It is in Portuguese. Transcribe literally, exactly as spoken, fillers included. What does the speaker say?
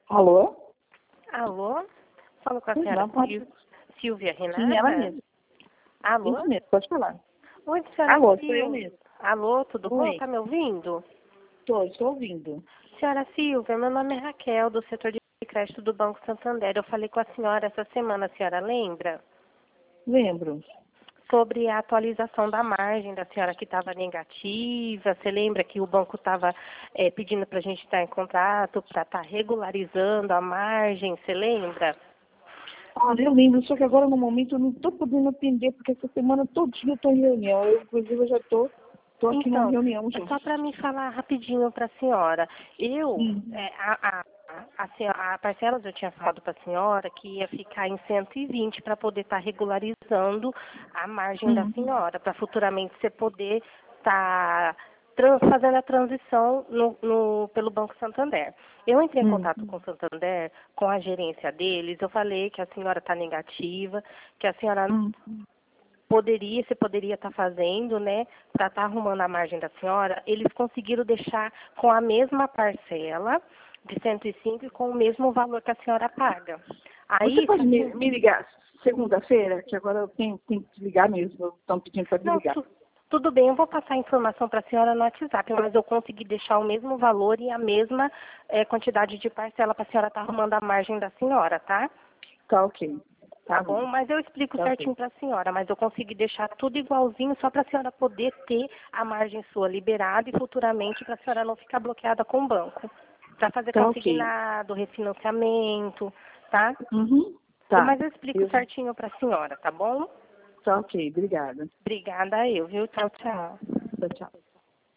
Alô? Alô? Falo com a Sim, senhora não, pode. Sil- Silvia Renata? Sim, ela mesma. Alô? Isso mesmo, pode falar. Oi, senhora Alô, Sil- sou eu mesmo. Alô, tudo bom? Oi. Tá me ouvindo? Tô, estou ouvindo. Senhora Silvia, meu nome é Raquel, do setor de crédito do Banco Santander. Eu falei com a senhora essa semana, a senhora lembra? Lembro. Sobre a atualização da margem da senhora que estava negativa. Você lembra que o banco estava pedindo para a gente estar em contato para estar regularizando a margem? Você lembra? Olha, eu lembro, só que agora no momento eu não estou podendo atender, porque essa semana todinha eu estou em reunião. Eu, inclusive, eu já estou tô, tô aqui numa Então, reunião já. só para me falar rapidinho para a senhora, eu, Hum. é, a, a, a, senhora- a parcela eu tinha falado para a senhora que ia ficar em cento e vinte para poder estar regularizando a margem da Hum. senhora, para futuramente você poder estar fazendo a transição no, no- pelo Banco Santander. Eu entrei em Hum. contato com o Santander, com a gerência deles, eu falei que a senhora está negativa, que a senhora Hum. poderia, você poderia estar fazendo, né, para estar arrumando a margem da senhora. Eles conseguiram deixar com a mesma parcela de cento e cinco e com o mesmo valor que a senhora paga. Você Aí, pode se a me, senhora- me ligar segunda-feira, que agora eu tenho, tenho que ligar mesmo. Estão pedindo para me não, ligar. tu- tudo bem, eu vou passar a informação para a senhora no WhatsApp, mas eu consegui deixar o mesmo valor e a mesma eh, quantidade de parcela para a senhora estar arrumando a margem da senhora, tá? Tá ok. Tá Tá bom, bom. mas eu explico Tá ok. certinho para a senhora, mas eu consegui deixar tudo igualzinho só para a senhora poder ter a margem sua liberada e futuramente para a senhora não ficar bloqueada com o banco. Para fazer Tá ok. consignado, refinanciamento, tá? Uhum. Tá. Mas eu explico Eu, certinho para a senhora, tá bom? tá ok. Obrigada. Obrigada eu, viu? Tchau, tchau. Tchau, tchau.